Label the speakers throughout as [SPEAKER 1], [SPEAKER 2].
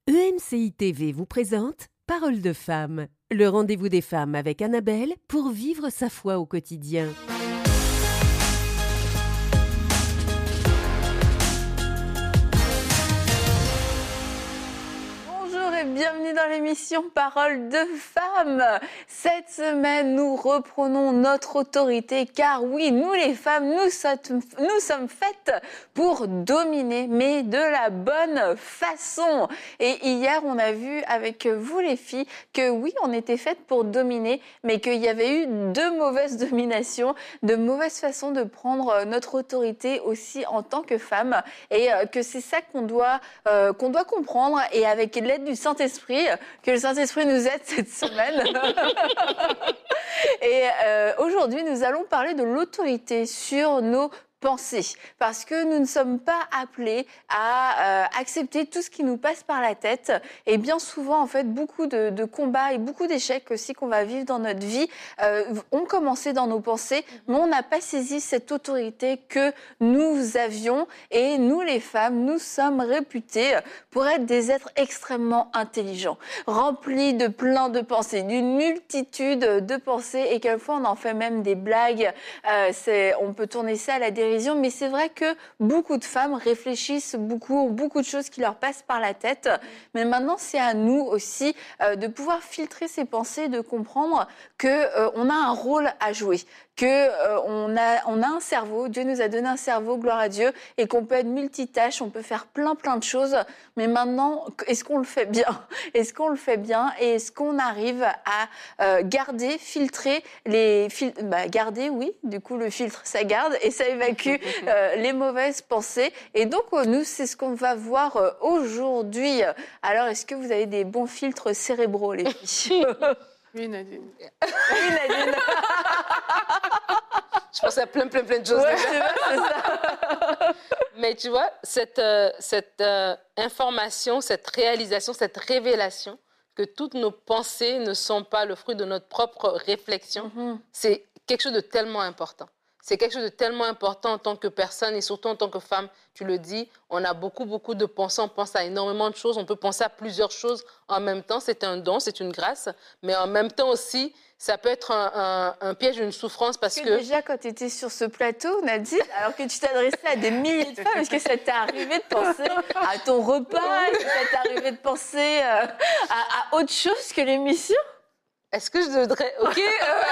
[SPEAKER 1] EMCI TV vous présente Parole de femme, le rendez-vous des femmes avec Annabelle pour vivre sa foi au quotidien.
[SPEAKER 2] Bienvenue dans l'émission Parole de femmes. Cette semaine, nous reprenons notre autorité car oui, nous les femmes, nous sommes faites pour dominer, mais de la bonne façon. Et hier, on a vu avec vous les filles que oui, on était faites pour dominer, mais qu'il y avait eu de mauvaises dominations, de mauvaises façons de prendre notre autorité aussi en tant que femme et que c'est ça qu'on doit comprendre et avec l'aide du Saint-Esprit, que le Saint-Esprit nous aide cette semaine. Et aujourd'hui, nous allons parler de l'autorité sur nos pensées, parce que nous ne sommes pas appelés à accepter tout ce qui nous passe par la tête. Et bien souvent, en fait, beaucoup de combats et beaucoup d'échecs aussi qu'on va vivre dans notre vie ont commencé dans nos pensées, mais on n'a pas saisi cette autorité que nous avions. Et nous, les femmes, nous sommes réputées pour être des êtres extrêmement intelligents, remplis de plein de pensées, d'une multitude de pensées, et quelquefois on en fait même des blagues. On peut tourner ça à la dérision. Mais c'est vrai que beaucoup de femmes réfléchissent beaucoup, ont beaucoup de choses qui leur passent par la tête. Mais maintenant, c'est à nous aussi de pouvoir filtrer ces pensées, de comprendre qu'on a un rôle à jouer, qu'on a un cerveau, Dieu nous a donné un cerveau, gloire à Dieu, et qu'on peut être multitâche, on peut faire plein de choses. Mais maintenant, est-ce qu'on le fait bien ? Est-ce qu'on le fait bien ? Et est-ce qu'on arrive à garder, filtrer garder, oui, du coup le filtre, ça garde et ça évacue les mauvaises pensées. Et donc, nous, c'est ce qu'on va voir aujourd'hui. Alors, est-ce que vous avez des bons filtres cérébraux, les filles ?
[SPEAKER 3] Oui, Nadine.
[SPEAKER 2] Oui, Nadine.
[SPEAKER 3] Je pense à plein de choses.
[SPEAKER 2] Ouais, c'est ça.
[SPEAKER 3] Mais tu vois, cette information, cette réalisation, cette révélation que toutes nos pensées ne sont pas le fruit de notre propre réflexion, c'est quelque chose de tellement important. C'est quelque chose de tellement important en tant que personne et surtout en tant que femme. Tu le dis, on a beaucoup de pensées, on pense à énormément de choses, on peut penser à plusieurs choses en même temps. C'est un don, c'est une grâce, mais en même temps aussi, ça peut être un piège, une souffrance parce que...
[SPEAKER 2] Déjà, quand tu étais sur ce plateau, Nadine, alors que tu t'adressais à des milliers de femmes, est-ce que ça t'est arrivé de penser à ton repas ? Est-ce que ça t'est arrivé de penser à autre chose que l'émission ?
[SPEAKER 3] Est-ce que je devrais... Ok.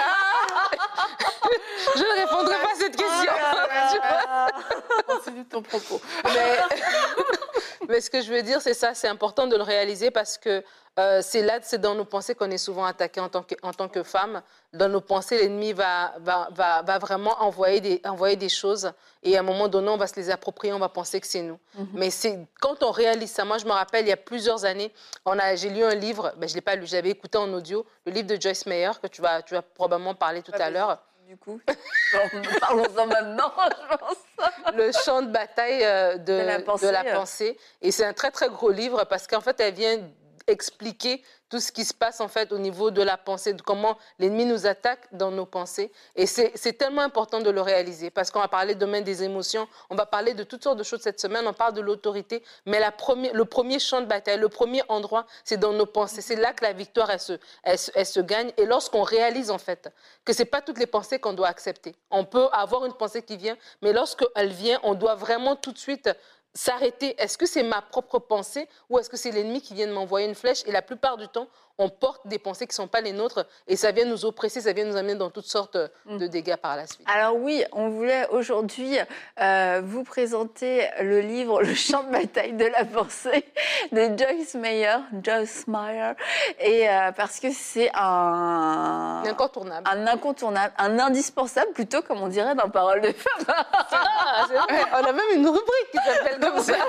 [SPEAKER 3] Je ne répondrai pas à cette question.
[SPEAKER 2] Continue ton propos.
[SPEAKER 3] Mais ce que je veux dire, c'est ça. C'est important de le réaliser parce que c'est dans nos pensées qu'on est souvent attaqué en tant que femme. Dans nos pensées, l'ennemi va vraiment envoyer des choses. Et à un moment donné, on va se les approprier, on va penser que c'est nous. Mais quand on réalise ça, moi je me rappelle, il y a plusieurs années, j'ai lu un livre, je ne l'ai pas lu, j'avais écouté en audio, le livre de Joyce Meyer, que tu vas probablement parler tout à l'heure.
[SPEAKER 2] Du coup, parlons-en maintenant, je pense.
[SPEAKER 3] Le champ de bataille de la pensée. Et c'est un très gros livre parce qu'en fait, elle vient expliquer tout ce qui se passe en fait au niveau de la pensée, de comment l'ennemi nous attaque dans nos pensées. Et c'est tellement important de le réaliser parce qu'on va parler demain des émotions, on va parler de toutes sortes de choses cette semaine, on parle de l'autorité, mais le premier champ de bataille, le premier endroit, c'est dans nos pensées. C'est là que la victoire, elle se gagne. Et lorsqu'on réalise en fait que ce n'est pas toutes les pensées qu'on doit accepter. On peut avoir une pensée qui vient, mais lorsqu'elle vient, on doit vraiment tout de suite s'arrêter. Est-ce que c'est ma propre pensée ou est-ce que c'est l'ennemi qui vient de m'envoyer une flèche? Et la plupart du temps, on porte des pensées qui ne sont pas les nôtres et ça vient nous oppresser, ça vient nous amener dans toutes sortes de dégâts par la suite.
[SPEAKER 2] Alors oui, on voulait aujourd'hui vous présenter le livre « Le champ de bataille de la pensée » de Joyce Meyer, et parce que c'est un incontournable, un indispensable plutôt, comme on dirait dans Parole de femme.
[SPEAKER 3] On a même une rubrique qui s'appelle comme ça.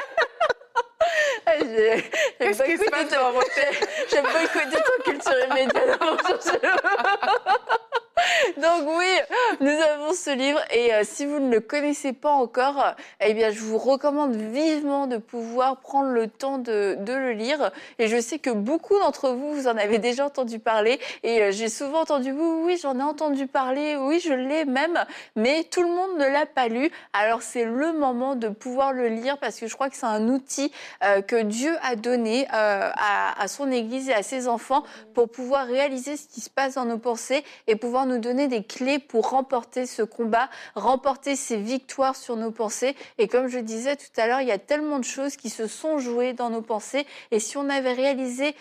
[SPEAKER 2] Qu'est-ce qui se passe dans votre tête ? J'aime pas écouter ton culture immédiate. Donc oui, nous avons ce livre et si vous ne le connaissez pas encore, eh bien je vous recommande vivement de pouvoir prendre le temps de le lire. Et je sais que beaucoup d'entre vous, vous en avez déjà entendu parler et j'ai souvent entendu oui, j'en ai entendu parler, oui, je l'ai même, mais tout le monde ne l'a pas lu. Alors c'est le moment de pouvoir le lire parce que je crois que c'est un outil que Dieu a donné à son Église et à ses enfants pour pouvoir réaliser ce qui se passe dans nos pensées et pouvoir nous donner des clés pour remporter ce combat, remporter ces victoires sur nos pensées. Et comme je disais tout à l'heure, il y a tellement de choses qui se sont jouées dans nos pensées. Et si on avait réalisé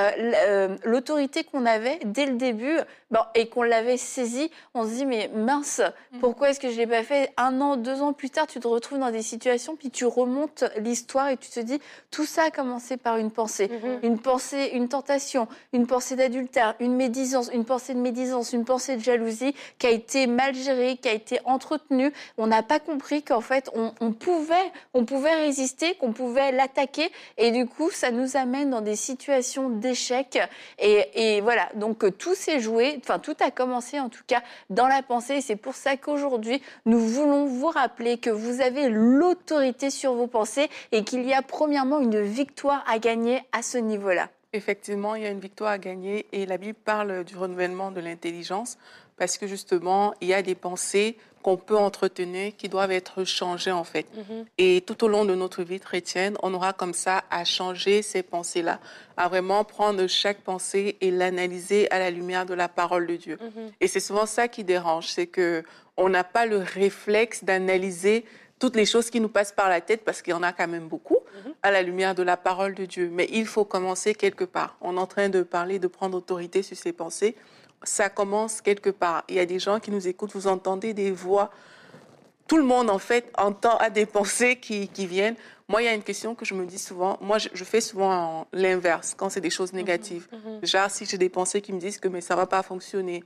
[SPEAKER 2] l'autorité qu'on avait dès le début et qu'on l'avait saisie, on se dit mais mince, pourquoi est-ce que je ne l'ai pas fait 1 an, 2 ans plus tard, tu te retrouves dans des situations, puis tu remontes l'histoire et tu te dis tout ça a commencé par une pensée. Une pensée, une tentation, une pensée d'adultère, une médisance, une pensée de médisance, une pensée de jalousie qui a été mal gérée, qui a été entretenue. On n'a pas compris qu'en fait, on pouvait résister, qu'on pouvait l'attaquer. Et du coup, ça nous amène dans des situations d'échec. Et voilà, donc tout s'est joué, enfin tout a commencé en tout cas dans la pensée. Et c'est pour ça qu'aujourd'hui, nous voulons vous rappeler que vous avez l'autorité sur vos pensées et qu'il y a premièrement une victoire à gagner à ce niveau-là.
[SPEAKER 4] Effectivement, il y a une victoire à gagner et la Bible parle du renouvellement de l'intelligence parce que justement, il y a des pensées qu'on peut entretenir qui doivent être changées en fait. Et tout au long de notre vie chrétienne, on aura comme ça à changer ces pensées-là, à vraiment prendre chaque pensée et l'analyser à la lumière de la parole de Dieu. Et c'est souvent ça qui dérange, c'est qu'on n'a pas le réflexe d'analyser toutes les choses qui nous passent par la tête, parce qu'il y en a quand même beaucoup, à la lumière de la parole de Dieu. Mais il faut commencer quelque part. On est en train de parler de prendre autorité sur ses pensées. Ça commence quelque part. Il y a des gens qui nous écoutent, vous entendez des voix. Tout le monde, en fait, a des pensées qui viennent. Moi, il y a une question que je me dis souvent. Moi, je fais souvent l'inverse quand c'est des choses négatives. Genre, si j'ai des pensées qui me disent que mais ça ne va pas fonctionner,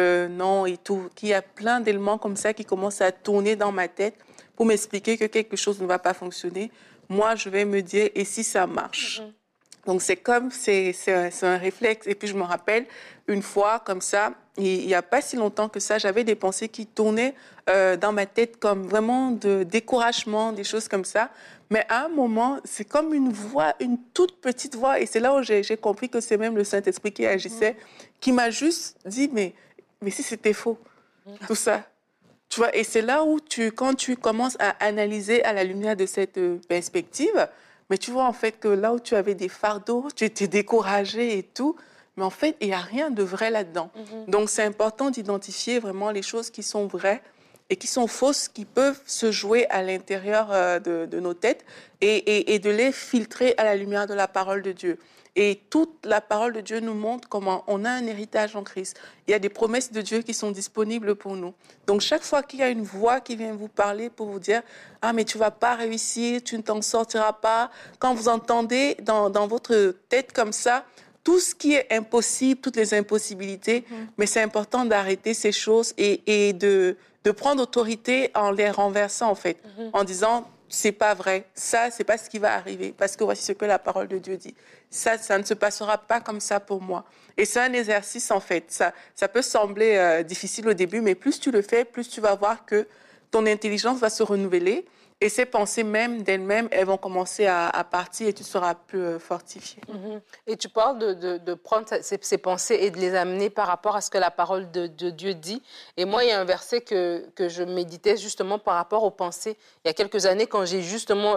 [SPEAKER 4] non et tout, qu'il y a plein d'éléments comme ça qui commencent à tourner dans ma tête pour m'expliquer que quelque chose ne va pas fonctionner, moi, je vais me dire, et si ça marche? Donc, c'est un réflexe. Et puis, je me rappelle, une fois, comme ça, il n'y a pas si longtemps que ça, j'avais des pensées qui tournaient dans ma tête comme vraiment de découragement, des choses comme ça. Mais à un moment, c'est comme une voix, une toute petite voix. Et c'est là où j'ai compris que c'est même le Saint-Esprit qui agissait, qui m'a juste dit, mais si c'était faux, tout ça. Tu vois, et c'est là où quand tu commences à analyser à la lumière de cette perspective, mais tu vois en fait que là où tu avais des fardeaux, tu étais découragé et tout, mais en fait, il n'y a rien de vrai là-dedans. Donc, c'est important d'identifier vraiment les choses qui sont vraies et qui sont fausses, qui peuvent se jouer à l'intérieur de nos têtes et de les filtrer à la lumière de la parole de Dieu. Et toute la parole de Dieu nous montre comment on a un héritage en Christ. Il y a des promesses de Dieu qui sont disponibles pour nous. Donc, chaque fois qu'il y a une voix qui vient vous parler pour vous dire « Ah, mais tu ne vas pas réussir, tu ne t'en sortiras pas », quand vous entendez dans votre tête comme ça, tout ce qui est impossible, toutes les impossibilités, mais c'est important d'arrêter ces choses et de prendre autorité en les renversant, en fait, en disant « c'est pas vrai, ça, c'est pas ce qui va arriver, parce que voici ce que la parole de Dieu dit. Ça ne se passera pas comme ça pour moi. » Et c'est un exercice, en fait. Ça peut sembler difficile au début, mais plus tu le fais, plus tu vas voir que ton intelligence va se renouveler. Et ces pensées même d'elles-mêmes, elles vont commencer à partir et tu seras plus fortifié.
[SPEAKER 3] Et tu parles de prendre ces pensées et de les amener par rapport à ce que la parole de Dieu dit. Et moi, il y a un verset que je méditais justement par rapport aux pensées. Il y a quelques années, quand j'ai justement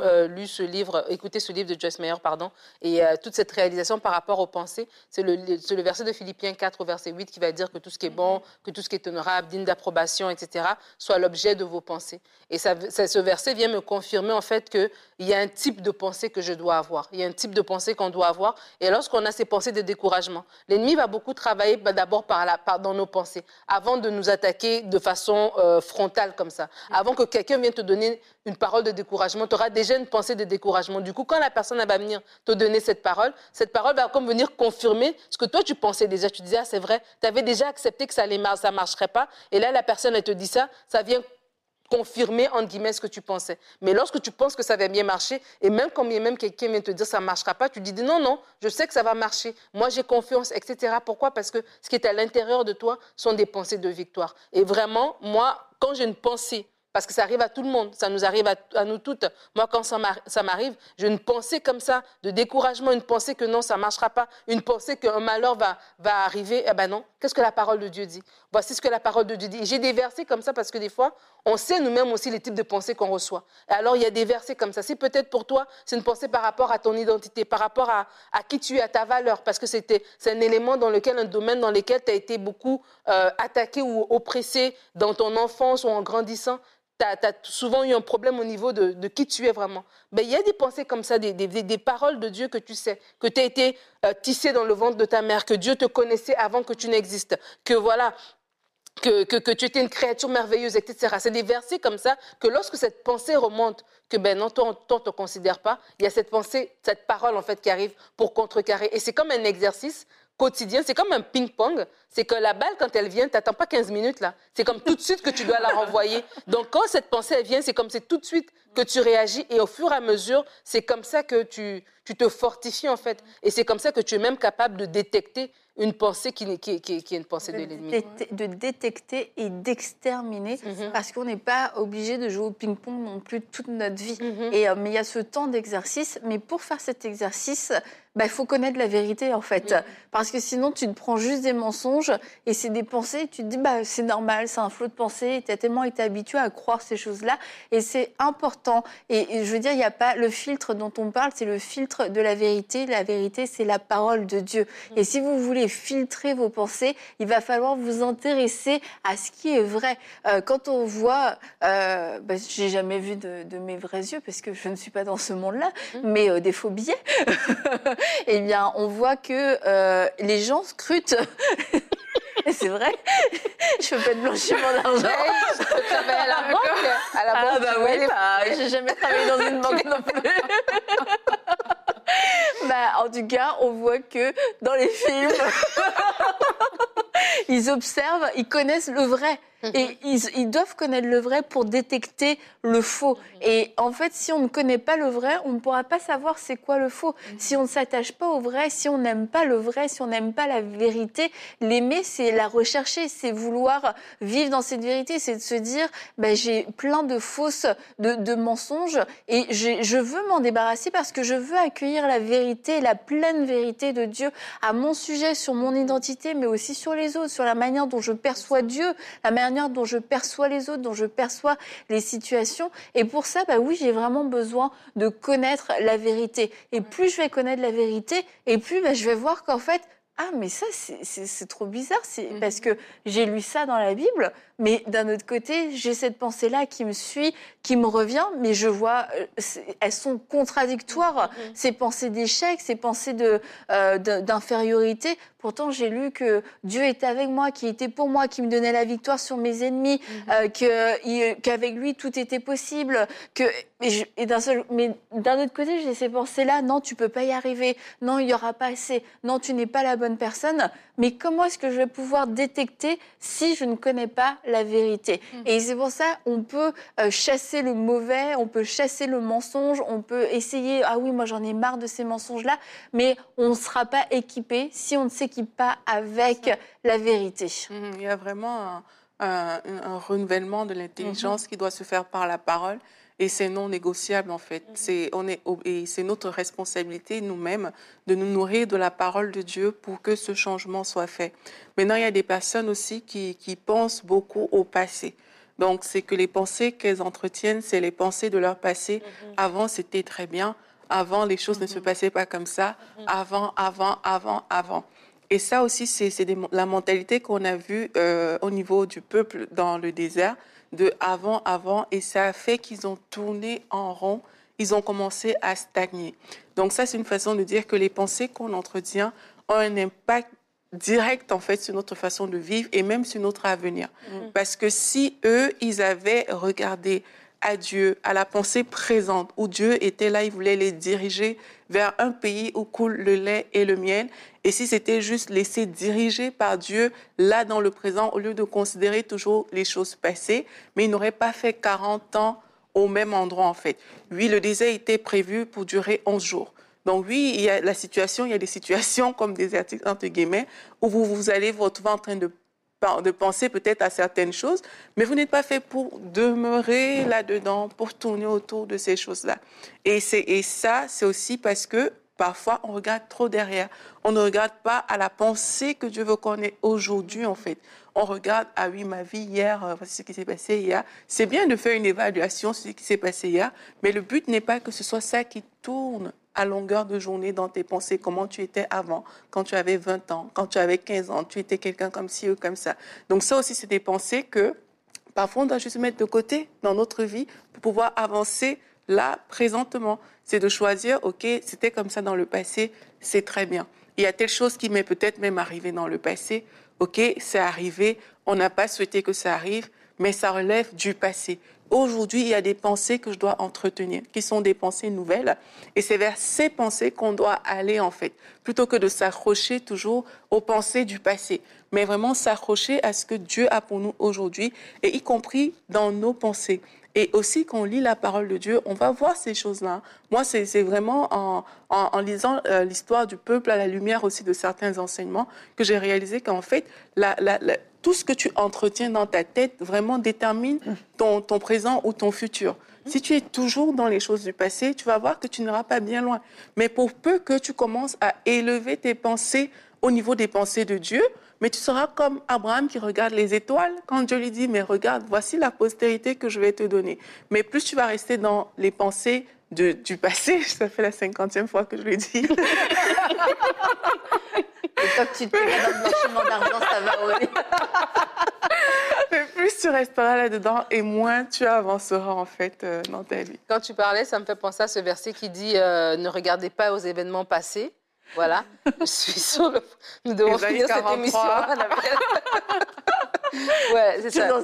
[SPEAKER 3] écouté ce livre de Joyce Meyer, et toute cette réalisation par rapport aux pensées, c'est le verset de Philippiens 4, verset 8, qui va dire que tout ce qui est bon, que tout ce qui est honorable, digne d'approbation, etc., soit l'objet de vos pensées. Et ce verset vient me confirmer en fait qu'il y a un type de pensée que je dois avoir. Il y a un type de pensée qu'on doit avoir. Et lorsqu'on a ces pensées de découragement, l'ennemi va beaucoup travailler d'abord dans nos pensées, avant de nous attaquer de façon frontale comme ça. Avant que quelqu'un vienne te donner une parole de découragement, tu auras déjà une pensée de découragement. Du coup, quand la personne va venir te donner cette parole va comme venir confirmer ce que toi tu pensais déjà. Tu disais, ah, c'est vrai, tu avais déjà accepté que ça ne marcherait pas. Et là, la personne, elle te dit ça vient confirmer, entre guillemets, ce que tu pensais. Mais lorsque tu penses que ça va bien marcher, et même quand même quelqu'un vient te dire ça ne marchera pas, tu dis non, non, je sais que ça va marcher. Moi, j'ai confiance, etc. Pourquoi? Parce que ce qui est à l'intérieur de toi sont des pensées de victoire. Et vraiment, moi, quand j'ai une pensée, parce que ça arrive à tout le monde, ça nous arrive à nous toutes. Moi, quand ça m'arrive, j'ai une pensée comme ça, de découragement, une pensée que non, ça ne marchera pas, une pensée qu'un malheur va arriver. Eh ben non, qu'est-ce que la parole de Dieu dit? Voici ce que la parole de Dieu dit. J'ai des versets comme ça parce que des fois, on sait nous-mêmes aussi les types de pensées qu'on reçoit. Et alors, il y a des versets comme ça. Si peut-être pour toi, c'est une pensée par rapport à ton identité, par rapport à qui tu es, à ta valeur, parce que c'est un élément dans lequel, un domaine dans lequel tu as été beaucoup attaqué ou oppressé dans ton enfance ou en grandissant. Tu as souvent eu un problème au niveau de qui tu es vraiment. Ben, il y a des pensées comme ça, des paroles de Dieu que tu sais, que tu as été tissé dans le ventre de ta mère, que Dieu te connaissait avant que tu n'existes, que voilà, que tu étais une créature merveilleuse, etc. C'est des versets comme ça que lorsque cette pensée remonte, que ben non, toi, on ne te considère pas, il y a cette pensée, cette parole en fait qui arrive pour contrecarrer. Et c'est comme un exercice quotidien, c'est comme un ping-pong. C'est que la balle, quand elle vient, tu n'attends pas 15 minutes, là. C'est comme tout de suite que tu dois la renvoyer. Donc, quand cette pensée, elle vient, c'est comme c'est tout de suite que tu réagis. Et au fur et à mesure, c'est comme ça que tu te fortifies, en fait. Et c'est comme ça que tu es même capable de détecter une pensée qui est une pensée de l'ennemi.
[SPEAKER 2] De détecter et d'exterminer, parce qu'on n'est pas obligé de jouer au ping-pong non plus toute notre vie. Mais il y a ce temps d'exercice. Mais pour faire cet exercice, il faut connaître la vérité, en fait. Parce que sinon, tu te prends juste des mensonges et c'est des pensées. Tu te dis, c'est normal, c'est un flot de pensées. Tu as tellement été habitué à croire ces choses-là. Et c'est important. Et je veux dire, il n'y a pas le filtre dont on parle, c'est le filtre de la vérité. La vérité, c'est la parole de Dieu. Et si vous voulez filtrer vos pensées, il va falloir vous intéresser à ce qui est vrai. Quand on voit, j'ai jamais vu de mes vrais yeux parce que je ne suis pas dans ce monde-là, mais des faux billets, eh bien, on voit que les gens scrutent. Et c'est vrai, je fais pas de blanchiment d'argent.
[SPEAKER 3] Je peux travailler à la banque.
[SPEAKER 2] Oui, j'ai jamais travaillé dans une banque non plus. En tout cas, on voit que dans les films, ils observent, ils connaissent le vrai. Et ils doivent connaître le vrai pour détecter le faux. Et en fait, si on ne connaît pas le vrai, on ne pourra pas savoir c'est quoi le faux. Si on ne s'attache pas au vrai, si on n'aime pas le vrai, si on n'aime pas la vérité, l'aimer, c'est la rechercher, c'est vouloir vivre dans cette vérité, c'est de se dire, j'ai plein de fausses, de mensonges, et je veux m'en débarrasser parce que je veux accueillir la vérité, la pleine vérité de Dieu à mon sujet, sur mon identité, mais aussi sur les autres, sur la manière dont je perçois Dieu, la manière dont je perçois les autres, dont je perçois les situations. Et pour ça, oui, j'ai vraiment besoin de connaître la vérité. Et plus je vais connaître la vérité, et plus je vais voir qu'en fait, mais ça, c'est trop bizarre. C'est parce que j'ai lu ça dans la Bible, mais d'un autre côté, j'ai cette pensée-là qui me suit, qui me revient, mais je vois, elles sont contradictoires. Ces pensées d'échec, ces pensées d'infériorité. Pourtant, j'ai lu que Dieu était avec moi, qu'il était pour moi, qu'il me donnait la victoire sur mes ennemis, qu'avec lui, tout était possible. Mais d'un autre côté, j'ai ces pensées-là, non, tu peux pas y arriver. Non, il y aura pas assez. Non, tu n'es pas la bonne personne. Mais comment est-ce que je vais pouvoir détecter si je ne connais pas la vérité? Et c'est pour ça on peut chasser le mauvais, on peut chasser le mensonge, on peut essayer, oui, moi j'en ai marre de ces mensonges-là, mais on ne sera pas équipé si on ne s'équipe pas avec la vérité.
[SPEAKER 4] Il y a vraiment un renouvellement de l'intelligence qui doit se faire par la parole. Et c'est non négociable, en fait. C'est notre responsabilité, nous-mêmes, de nous nourrir de la parole de Dieu pour que ce changement soit fait. Maintenant, il y a des personnes aussi qui pensent beaucoup au passé. Donc, c'est que les pensées qu'elles entretiennent, c'est les pensées de leur passé. Avant, c'était très bien. Avant, les choses ne se passaient pas comme ça. Avant. Et ça aussi, c'est la mentalité qu'on a vue au niveau du peuple dans le désert, de avant, et ça a fait qu'ils ont tourné en rond, ils ont commencé à stagner. Donc ça, c'est une façon de dire que les pensées qu'on entretient ont un impact direct, en fait, sur notre façon de vivre et même sur notre avenir. Parce que si eux, ils avaient regardé à Dieu, à la pensée présente, où Dieu était là, il voulait les diriger vers un pays où coule le lait et le miel. Et si c'était juste laisser diriger par Dieu, là dans le présent, au lieu de considérer toujours les choses passées, mais il n'aurait pas fait 40 ans au même endroit en fait. Oui, le désert était prévu pour durer 11 jours. Donc oui, il y a des situations comme désertiques, entre guillemets, où vous allez vous retrouver en train de penser peut-être à certaines choses, mais vous n'êtes pas fait pour demeurer là-dedans, pour tourner autour de ces choses-là. Et ça, c'est aussi parce que parfois, on regarde trop derrière. On ne regarde pas à la pensée que Dieu veut qu'on ait aujourd'hui, en fait. On regarde, ah oui, ma vie hier, voici ce qui s'est passé hier. C'est bien de faire une évaluation sur ce qui s'est passé hier, mais le but n'est pas que ce soit ça qui tourne à longueur de journée dans tes pensées, comment tu étais avant, quand tu avais 20 ans, quand tu avais 15 ans, tu étais quelqu'un comme ci ou comme ça. Donc ça aussi, c'est des pensées que parfois on doit juste mettre de côté dans notre vie pour pouvoir avancer là, présentement. C'est de choisir, OK, c'était comme ça dans le passé, c'est très bien. Il y a telle chose qui m'est peut-être même arrivée dans le passé, OK, c'est arrivé, on n'a pas souhaité que ça arrive, mais ça relève du passé. Aujourd'hui, il y a des pensées que je dois entretenir, qui sont des pensées nouvelles. Et c'est vers ces pensées qu'on doit aller, en fait, plutôt que de s'accrocher toujours aux pensées du passé. Mais vraiment s'accrocher à ce que Dieu a pour nous aujourd'hui, et y compris dans nos pensées. Et aussi, quand on lit la parole de Dieu, on va voir ces choses-là. Moi, c'est vraiment en lisant l'histoire du peuple à la lumière aussi de certains enseignements que j'ai réalisé qu'en fait, tout ce que tu entretiens dans ta tête vraiment détermine ton présent ou ton futur. Si tu es toujours dans les choses du passé, tu vas voir que tu n'iras pas bien loin. Mais pour peu que tu commences à élever tes pensées au niveau des pensées de Dieu, mais tu seras comme Abraham qui regarde les étoiles quand Dieu lui dit « Mais regarde, voici la postérité que je vais te donner. » Mais plus tu vas rester dans les pensées du passé, ça fait la 50e fois que je le dis.
[SPEAKER 2] Et tant que tu te mets dans le blanchiment d'argent, ça va, oui.
[SPEAKER 4] Mais plus tu resteras là-dedans et moins tu avanceras en fait dans ta vie.
[SPEAKER 3] Quand tu parlais, ça me fait penser à ce verset qui dit ne regardez pas aux événements passés. Voilà, je suis sur le... Nous devons finir cette émission. Ouais, c'est ça.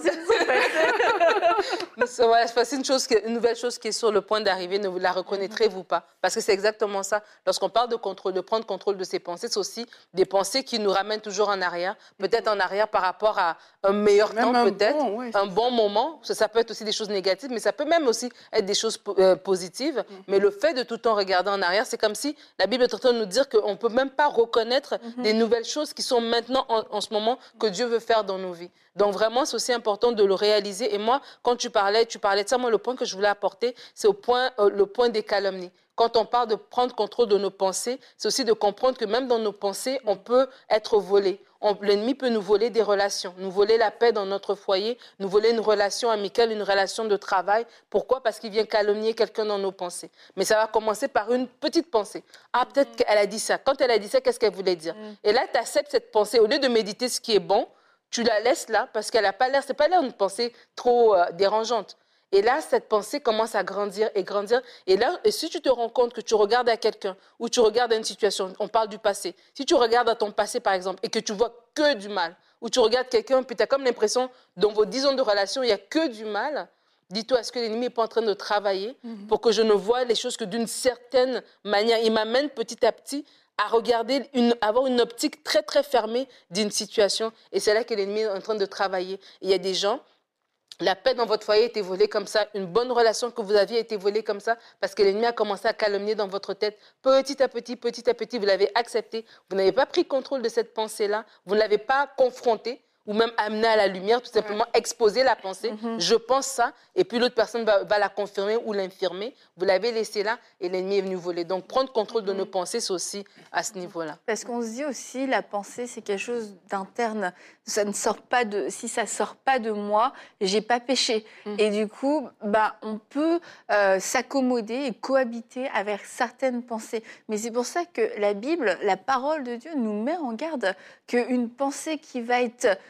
[SPEAKER 3] Voilà, c'est une nouvelle chose qui est sur le point d'arriver. Ne vous la reconnaîtrez-vous pas? Parce que c'est exactement ça. Lorsqu'on parle de contrôle, de prendre contrôle de ses pensées, c'est aussi des pensées qui nous ramènent toujours en arrière. Peut-être en arrière par rapport à un meilleur temps, peut-être, un bon moment. Ça peut être aussi des choses négatives, mais ça peut même aussi être des choses positives. Mais le fait de tout le temps regarder en arrière, c'est comme si la Bible est en train de nous dire qu'on ne peut même pas reconnaître des nouvelles choses qui sont maintenant, en ce moment, que Dieu veut faire dans nos vies. Donc vraiment, c'est aussi important de le réaliser. Et moi, quand tu parlais de ça, moi, le point que je voulais apporter, c'est le point des calomnies. Quand on parle de prendre contrôle de nos pensées, c'est aussi de comprendre que même dans nos pensées, on peut être volé. L'ennemi peut nous voler des relations, nous voler la paix dans notre foyer, nous voler une relation amicale, une relation de travail. Pourquoi? Parce qu'il vient calomnier quelqu'un dans nos pensées. Mais ça va commencer par une petite pensée. Ah, peut-être qu'elle a dit ça. Quand elle a dit ça, qu'est-ce qu'elle voulait dire? Et là, tu acceptes cette pensée. Au lieu de méditer ce qui est bon, tu la laisses là parce qu'elle n'a pas l'air, c'est pas l'air une pensée trop dérangeante. Et là, cette pensée commence à grandir et grandir. Et là, si tu te rends compte que tu regardes à quelqu'un ou tu regardes à une situation, on parle du passé. Si tu regardes à ton passé, par exemple, et que tu vois que du mal, ou tu regardes quelqu'un, puis tu as comme l'impression, dans vos 10 ans de relation, il n'y a que du mal, dis-toi, est-ce que l'ennemi n'est pas en train de travailler pour que je ne vois les choses que d'une certaine manière? Il m'amène petit à petit à regarder, avoir une optique très, très fermée d'une situation. Et c'est là que l'ennemi est en train de travailler. Et il y a des gens... La paix dans votre foyer a été volée comme ça. Une bonne relation que vous aviez a été volée comme ça parce que l'ennemi a commencé à calomnier dans votre tête. Petit à petit, vous l'avez accepté. Vous n'avez pas pris contrôle de cette pensée-là. Vous ne l'avez pas confrontée ou même amenée à la lumière, tout simplement exposer la pensée. Je pense ça. Et puis l'autre personne va la confirmer ou l'infirmer. Vous l'avez laissé là et l'ennemi est venu voler. Donc prendre contrôle de nos pensées, c'est aussi à ce niveau-là.
[SPEAKER 2] Parce qu'on se dit aussi, la pensée, c'est quelque chose d'interne. Ça ne sort pas si ça ne sort pas de moi, j'ai pas péché. Et du coup, on peut s'accommoder et cohabiter avec certaines pensées. Mais c'est pour ça que la Bible, la parole de Dieu, nous met en garde qu'une pensée qui va être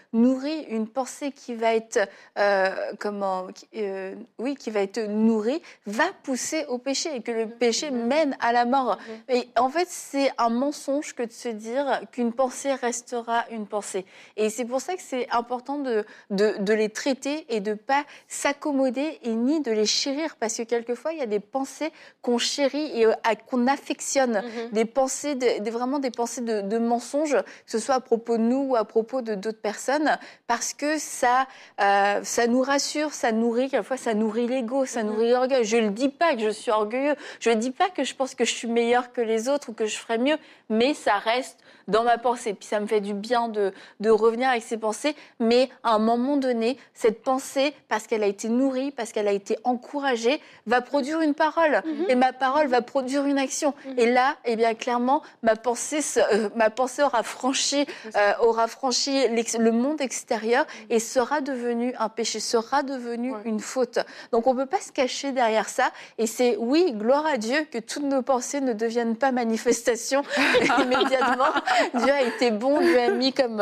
[SPEAKER 2] nourrie, une pensée qui va être, qui va être nourrie, va pousser au péché et que le péché mène à la mort. Et en fait, c'est un mensonge que de se dire qu'une pensée restera une pensée. Et c'est pour ça que c'est important de les traiter et de ne pas s'accommoder et ni de les chérir. Parce que quelquefois, il y a des pensées qu'on chérit et qu'on affectionne. Des pensées, vraiment des pensées de mensonges, que ce soit à propos de nous ou à propos de d'autres personnes, parce que ça nous rassure, ça nourrit, quelquefois ça nourrit l'ego, ça nourrit l'orgueil. Je ne dis pas que je suis orgueilleux, je ne dis pas que je pense que je suis meilleure que les autres ou que je ferais mieux, mais ça reste dans ma pensée. Puis ça me fait du bien de revenir avec ces pensées, mais à un moment donné, cette pensée, parce qu'elle a été nourrie, parce qu'elle a été encouragée, va produire une parole. Et ma parole va produire une action. Et là, eh bien, clairement, ma pensée aura franchi le monde extérieur et sera devenue un péché, sera devenue une faute. Donc on ne peut pas se cacher derrière ça. Et c'est, oui, gloire à Dieu, que toutes nos pensées ne deviennent pas manifestations immédiatement. Dieu a été bon, Dieu a mis comme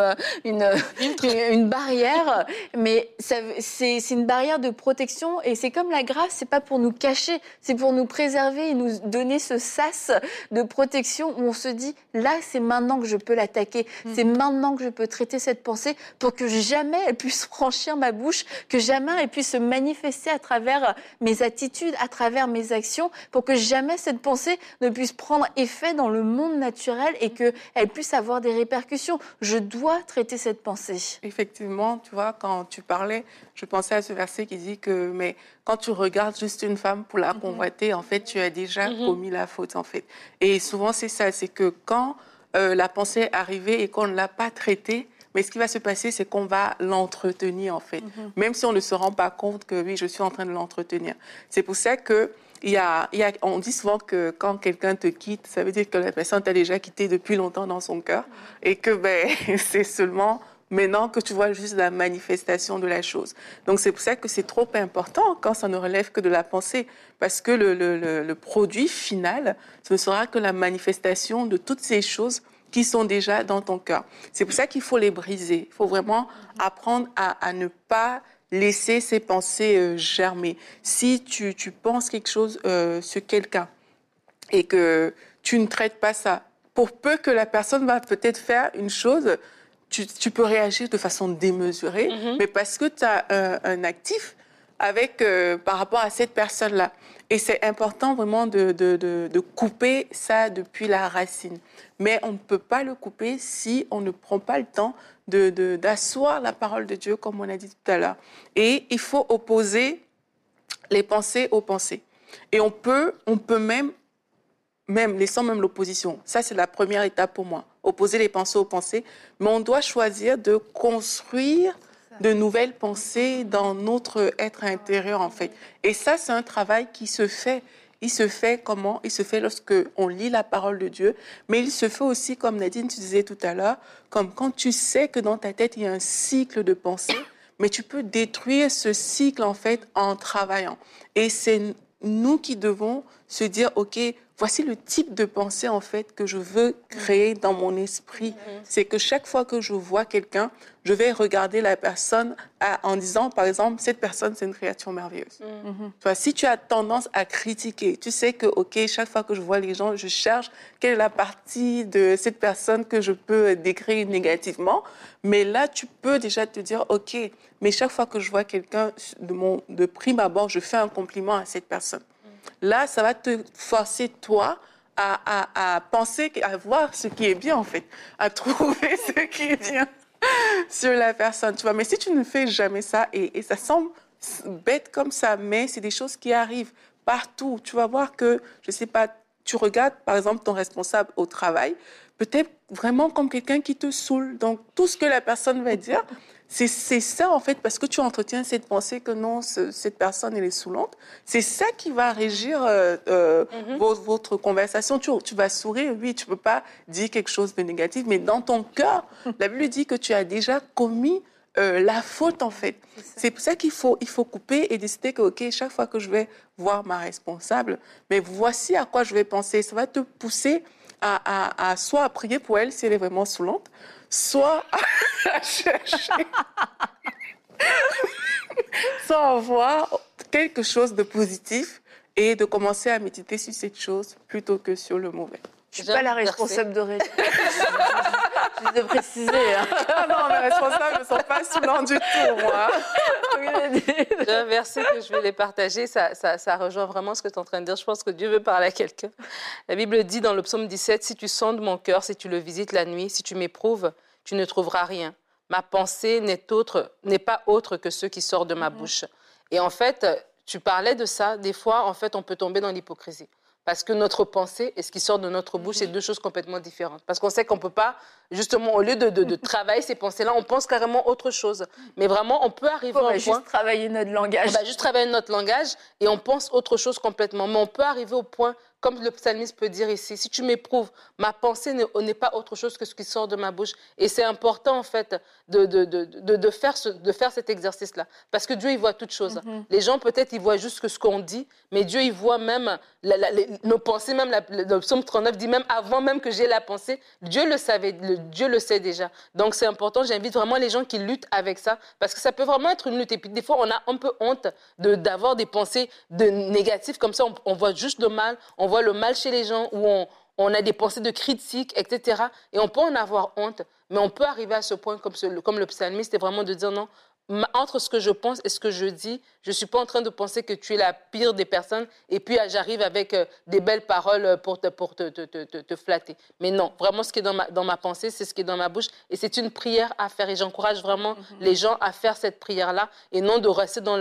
[SPEAKER 2] une barrière, mais c'est une barrière de protection et c'est comme la grâce, c'est pas pour nous cacher, c'est pour nous préserver et nous donner ce sas de protection où on se dit, là, c'est maintenant que je peux l'attaquer, c'est maintenant que je peux traiter cette pensée pour que jamais elle puisse franchir ma bouche, que jamais elle puisse se manifester à travers mes attitudes, à travers mes actions, pour que jamais cette pensée ne puisse prendre effet dans le monde naturel et qu'elle puisse avoir des répercussions. Je dois traiter cette pensée.
[SPEAKER 4] Effectivement, tu vois, quand tu parlais, je pensais à ce verset qui dit que mais quand tu regardes juste une femme pour la convoiter, en fait, tu as déjà commis la faute, en fait. Et souvent, c'est ça, c'est que quand la pensée est arrivée et qu'on ne l'a pas traitée, mais ce qui va se passer, c'est qu'on va l'entretenir, en fait. Même si on ne se rend pas compte que, oui, je suis en train de l'entretenir. C'est pour ça que on dit souvent que quand quelqu'un te quitte, ça veut dire que la personne t'a déjà quitté depuis longtemps dans son cœur et que c'est seulement maintenant que tu vois juste la manifestation de la chose. Donc c'est pour ça que c'est trop important quand ça ne relève que de la pensée, parce que le produit final, ce ne sera que la manifestation de toutes ces choses qui sont déjà dans ton cœur. C'est pour ça qu'il faut les briser. Il faut vraiment apprendre à ne pas laisser ces pensées germer. Si tu penses quelque chose sur quelqu'un et que tu ne traites pas ça, pour peu que la personne va peut-être faire une chose, tu peux réagir de façon démesurée, mais parce que tu as un actif par rapport à cette personne-là. Et c'est important vraiment de couper ça depuis la racine. Mais on ne peut pas le couper si on ne prend pas le temps d'asseoir la parole de Dieu, comme on a dit tout à l'heure. Et il faut opposer les pensées aux pensées. Et on peut même laissant même l'opposition. Ça, c'est la première étape pour moi. Opposer les pensées aux pensées. Mais on doit choisir de construire de nouvelles pensées dans notre être intérieur, en fait. Et ça, c'est un travail qui se fait. Il se fait comment? Il se fait lorsque on lit la parole de Dieu, mais il se fait aussi, comme Nadine, tu disais tout à l'heure, comme quand tu sais que dans ta tête, il y a un cycle de pensée, mais tu peux détruire ce cycle, en fait, en travaillant. Et c'est nous qui devons se dire, OK, voici le type de pensée, en fait, que je veux créer dans mon esprit. C'est que chaque fois que je vois quelqu'un, je vais regarder la personne en disant, par exemple, cette personne, c'est une créature merveilleuse. Toi, si tu as tendance à critiquer, tu sais que, OK, chaque fois que je vois les gens, je cherche quelle est la partie de cette personne que je peux décrire négativement. Mais là, tu peux déjà te dire, OK, mais chaque fois que je vois quelqu'un, de prime abord, je fais un compliment à cette personne. Là, ça va te forcer, toi, à penser, à voir ce qui est bien, en fait, à trouver ce qui est bien sur la personne, tu vois. Mais si tu ne fais jamais ça, et ça semble bête comme ça, mais c'est des choses qui arrivent partout. Tu vas voir que, je ne sais pas, tu regardes, par exemple, ton responsable au travail, peut-être vraiment comme quelqu'un qui te saoule. Donc, tout ce que la personne va dire, c'est ça, en fait, parce que tu entretiens cette pensée que non, cette personne, elle est saoulante. C'est ça qui va régir votre conversation. Tu vas sourire, oui, tu ne peux pas dire quelque chose de négatif, mais dans ton cœur, la Bible dit que tu as déjà commis la faute, en fait. C'est pour ça qu'il faut couper et décider que, OK, chaque fois que je vais voir ma responsable, mais voici à quoi je vais penser. Ça va te pousser à soit à prier pour elle si elle est vraiment saoulante, soit à chercher, soit à voir quelque chose de positif et de commencer à méditer sur cette chose plutôt que sur le mauvais.
[SPEAKER 2] Je ne suis pas la responsable d'Aurélie. Juste de préciser. Hein.
[SPEAKER 4] Ah non, mes responsables ne sont pas saoulants du tout, moi.
[SPEAKER 3] J'ai un verset que je vais les partager. Ça rejoint vraiment ce que tu es en train de dire. Je pense que Dieu veut parler à quelqu'un. La Bible dit dans le psaume 17, « Si tu sondes mon cœur, si tu le visites la nuit, si tu m'éprouves, tu ne trouveras rien. Ma pensée n'est pas autre que ce qui sort de ma bouche. » Et en fait, tu parlais de ça. Des fois, en fait, on peut tomber dans l'hypocrisie. Parce que notre pensée et ce qui sort de notre bouche, c'est deux choses complètement différentes. Parce qu'on sait qu'on ne peut pas, justement, au lieu de travailler ces pensées-là, on pense carrément autre chose. Mais vraiment, on peut arriver à un point...
[SPEAKER 2] On va juste travailler notre langage.
[SPEAKER 3] On va juste travailler notre langage et on pense autre chose complètement. Mais on peut arriver au point, comme le psalmiste peut dire ici, si tu m'éprouves, ma pensée n'est pas autre chose que ce qui sort de ma bouche. Et c'est important, en fait, de faire cet exercice-là. Parce que Dieu, il voit toutes choses. Les gens, peut-être, ils voient juste ce qu'on dit, mais Dieu, il voit même nos pensées. Même le psaume 39 dit même avant même que j'ai la pensée, Dieu le savait, Dieu le sait déjà. Donc, c'est important. J'invite vraiment les gens qui luttent avec ça, parce que ça peut vraiment être une lutte. Et puis, des fois, on a un peu honte d'avoir des pensées négatives. Comme ça, on voit juste le mal. On voit le mal chez les gens, où on a des pensées de critique, etc. Et on peut en avoir honte, mais on peut arriver à ce point, comme le psalmiste, c'est vraiment de dire non, entre ce que je pense et ce que je dis, je ne suis pas en train de penser que tu es la pire des personnes et puis j'arrive avec des belles paroles pour te flatter. Mais non, vraiment ce qui est dans ma pensée, c'est ce qui est dans ma bouche et c'est une prière à faire. Et j'encourage vraiment les gens à faire cette prière-là et non de rester dans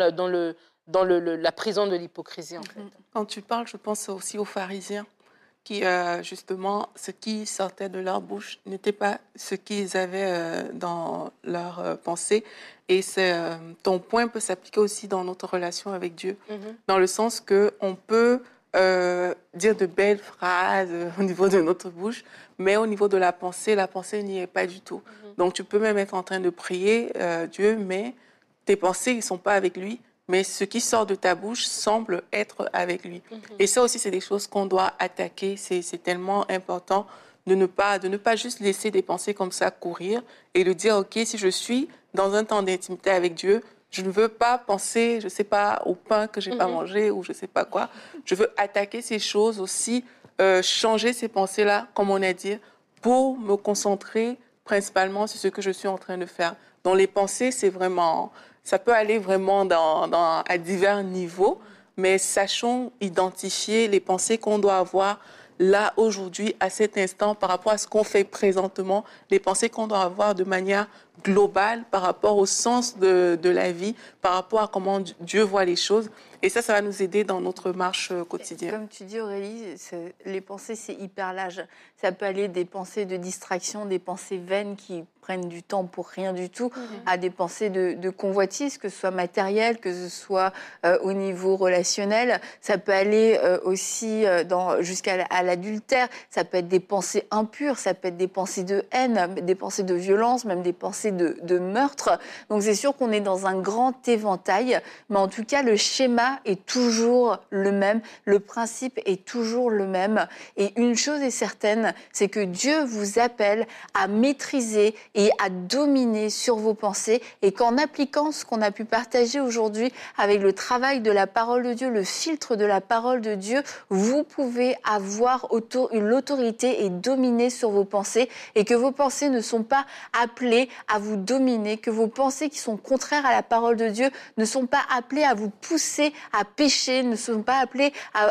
[SPEAKER 3] la prison de l'hypocrisie, en fait.
[SPEAKER 4] Quand tu parles, je pense aussi aux pharisiens qui, justement, ce qui sortait de leur bouche n'était pas ce qu'ils avaient dans leur pensée. Et ton point peut s'appliquer aussi dans notre relation avec Dieu, dans le sens qu'on peut dire de belles phrases au niveau de notre bouche, mais au niveau de la pensée n'y est pas du tout. Donc, tu peux même être en train de prier Dieu, mais tes pensées ne sont pas avec lui. Mais ce qui sort de ta bouche semble être avec lui. Et ça aussi, c'est des choses qu'on doit attaquer. C'est tellement important de ne pas juste laisser des pensées comme ça courir et de dire, OK, si je suis dans un temps d'intimité avec Dieu, je ne veux pas penser, je ne sais pas, au pain que je n'ai pas mangé ou je ne sais pas quoi. Je veux attaquer ces choses aussi, changer ces pensées-là, comme on a dit, pour me concentrer principalement sur ce que je suis en train de faire. Dans les pensées, c'est vraiment... Ça peut aller vraiment à divers niveaux, mais sachons identifier les pensées qu'on doit avoir là, aujourd'hui, à cet instant, par rapport à ce qu'on fait présentement, les pensées qu'on doit avoir de manière globale par rapport au sens de la vie, par rapport à comment Dieu voit les choses. Et ça va nous aider dans notre marche quotidienne.
[SPEAKER 2] Comme tu dis, Aurélie, les pensées, c'est hyper large. Ça peut aller des pensées de distraction, des pensées vaines qui prennent du temps pour rien du tout, à des pensées de convoitise, que ce soit matériel, que ce soit au niveau relationnel. Ça peut aller aussi jusqu'à l'adultère. Ça peut être des pensées impures, ça peut être des pensées de haine, des pensées de violence, même des pensées de meurtre. Donc c'est sûr qu'on est dans un grand éventail, mais en tout cas, le schéma est toujours le même, le principe est toujours le même. Et une chose est certaine, c'est que Dieu vous appelle à maîtriser et à dominer sur vos pensées, et qu'en appliquant ce qu'on a pu partager aujourd'hui avec le travail de la parole de Dieu, le filtre de la parole de Dieu, vous pouvez avoir l'autorité et dominer sur vos pensées, et que vos pensées ne sont pas appelées à vous dominer, que vos pensées qui sont contraires à la parole de Dieu ne sont pas appelées à vous pousser à pécher, ne sont pas appelées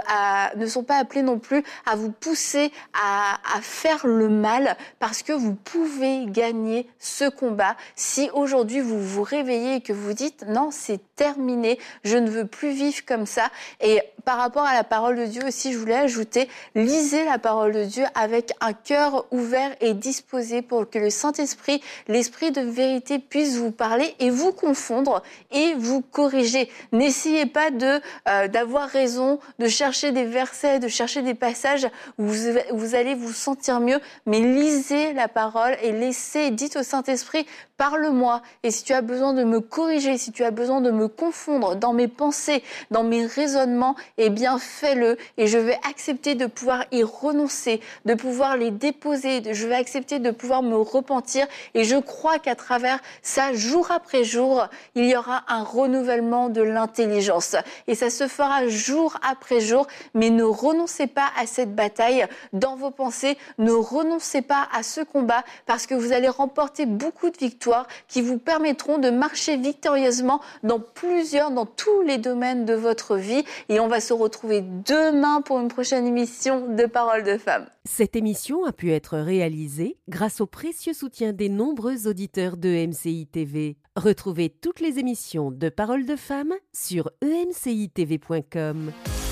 [SPEAKER 2] non plus à vous pousser à faire le mal, parce que vous pouvez gagner ce combat si aujourd'hui vous vous réveillez et que vous dites non, c'est terminé, je ne veux plus vivre comme ça. Et par rapport à la parole de Dieu aussi, je voulais ajouter, lisez la parole de Dieu avec un cœur ouvert et disposé pour que le Saint-Esprit, l'Esprit de vérité puisse vous parler et vous confondre et vous corriger. N'essayez pas d'avoir raison, de chercher des versets, de chercher des passages où vous allez vous sentir mieux, mais lisez la parole et dites au Saint-Esprit, parle-moi. Et si tu as besoin de me corriger, si tu as besoin de me confondre dans mes pensées, dans mes raisonnements, eh bien fais-le et je vais accepter de pouvoir y renoncer, de pouvoir les déposer, je vais accepter de pouvoir me repentir et je crois qu'à travers ça, jour après jour, il y aura un renouvellement de l'intelligence et ça se fera jour après jour, mais ne renoncez pas à cette bataille dans vos pensées, ne renoncez pas à ce combat parce que vous allez remporter beaucoup de victoires qui vous permettront de marcher victorieusement dans tous les domaines de votre vie et on va se retrouver demain pour une prochaine émission de Paroles de Femmes.
[SPEAKER 1] Cette émission a pu être réalisée grâce au précieux soutien des nombreux auditeurs de MCI TV. Retrouvez toutes les émissions de Paroles de Femmes sur emcitv.com.